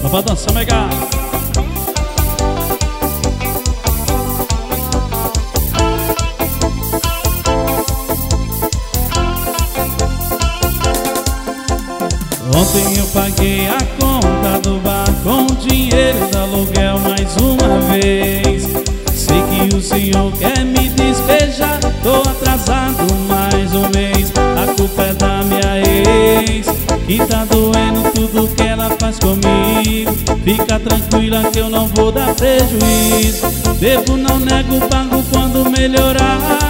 pra dançar, mega. Ontem eu paguei a conta do bar com o dinheiro do aluguel mais uma vez. Sei que o senhor quer me despejar, tô atrasado mais um mês. A culpa é da minha ex, que tá doendo tudo que ela faz comigo. Fica tranquila que eu não vou dar prejuízo. Devo, não nego, pago quando melhorar.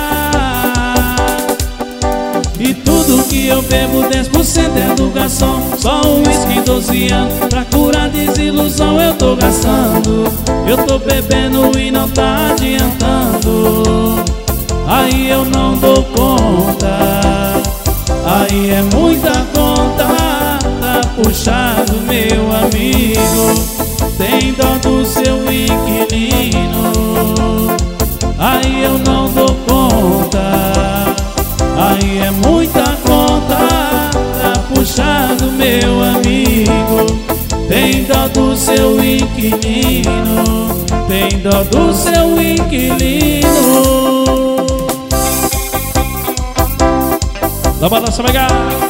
E tudo que eu bebo 10% é do garçom. Só um whisky 12 anos, pra curar desilusão eu tô gastando. Eu tô bebendo e não tá adiantando. Aí eu não dou conta, aí é muita conta. Tá puxado, meu amigo, tem dó do seu inquilino. Aí eu não dou conta, aí é muita conta. Tá puxado, meu amigo, tem dó do seu inquilino, tem dó do seu inquilino. Da balança, mega.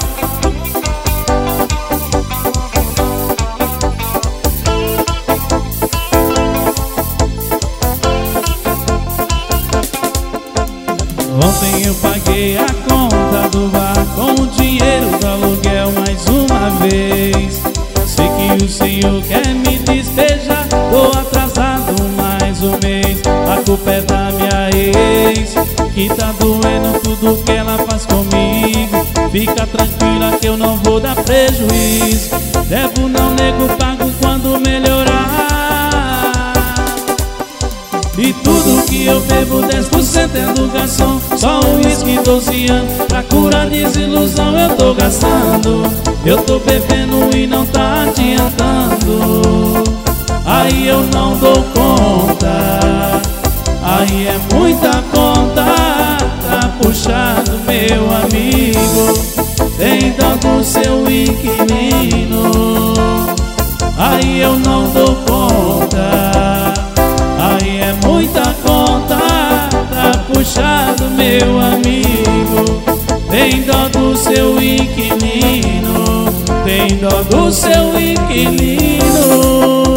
Ontem eu paguei a conta do bar com o dinheiro do aluguel mais uma vez. Sei que o senhor quer me despejar, tô atrasado mais um mês. A culpa é da minha ex, que tá doendo tudo que ela faz comigo. Fica tranquila que eu não vou dar prejuízo. Devo, não nego, pago quando melhorar. E tudo que eu bebo 10% é do garçom. Só um whisky 12 anos, pra curar desilusão eu tô gastando. Eu tô bebendo e não tá adiantando. Aí eu não dou conta, aí é muita conta. Tá puxado, meu amigo, tem dó do seu inquilino. Aí eu não dou conta, aí é muita conta. Tá puxado, meu amigo, tem dó do seu inquilino, tem dó do seu inquilino.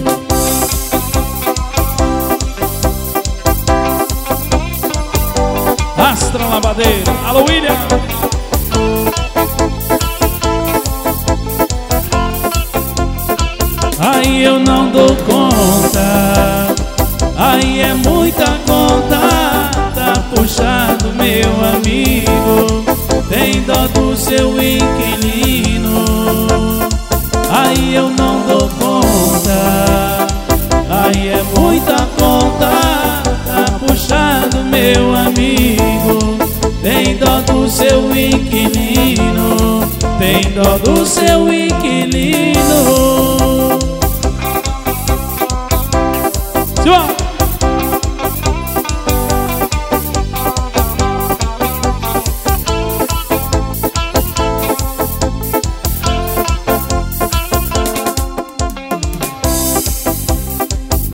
Astra Lavadeira, alô William. Aí eu não dou conta, aí é muita conta. Tá puxado, meu amigo, tem dó do seu inquilino. Aí eu não dou conta, aí é muita conta. Tá puxado, meu amigo, tem dó do seu inquilino, tem dó do seu inquilino.